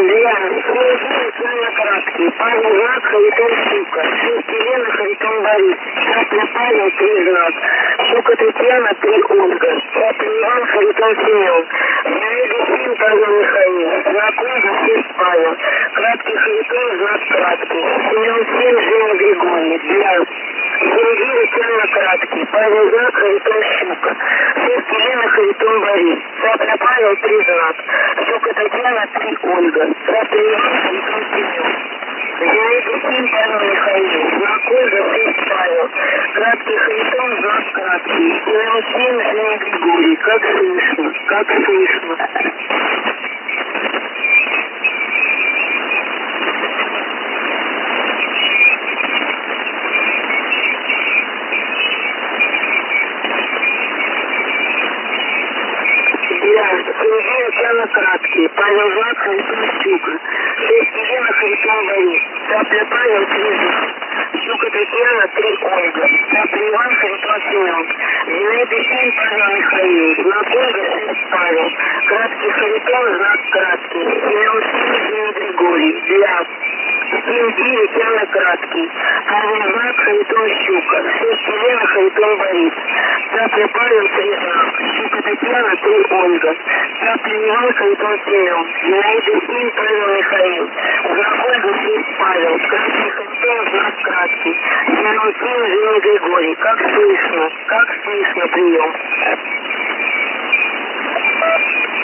Для краткий. Павел знак, Харитон Щука. 6 Елена, Харитон Борис. Цапля Павел, 3 знак. Щука Татьяна, 3 Ольга. Цапля Иван, Харитон Семен. Зинаида 7 Павел Михаил. Знак Ольга, 6 Павел. Краткий Харитон, знак краткий. Семен 7 Женя Григорий. Для Сергея Татьяна краткий. Павел знак, Харитон Щука. 6 Елена, Харитон Борис. Цапля Павел, 3 знак. Щука Татьяна, 3 Ольга. Цапля Иван, Харитон Семен. Зинаида 7 Павел Михаил. Знак Ольга, 6 Павел. Краткий Харитон, знак краткий. Семен 7 Женя Григорий. Как слышно? Как слышно? Сергей Татьяна краткий. Павел знак, Харитон Щука. 6 Елена, Харитон Борис. Цапля Павел, 3 знак. Щука Татьяна, 3 Ольга. Цапля Иван, Харитон Семен. Зинаида 7 Павел Михаил. Знак Ольга, 6 Павел. Краткий Харитон, знак краткий. Семен 7 Женя Григорий. Для 7 Татьяна краткий. Павел знак, Харитон Щука. 6 Елена, Харитон Борис. Цапля Павел, 3 знак. Щука Татьяна, 3 Ольга. Цапля Иван, Харитон Семен. Зинаида 7 Павел Михаил. Знак Ольга, 6 Павел. Краткий Харитон, знак краткий. Семен 7 Женя Григорий. Как слышно? Как слышно прием?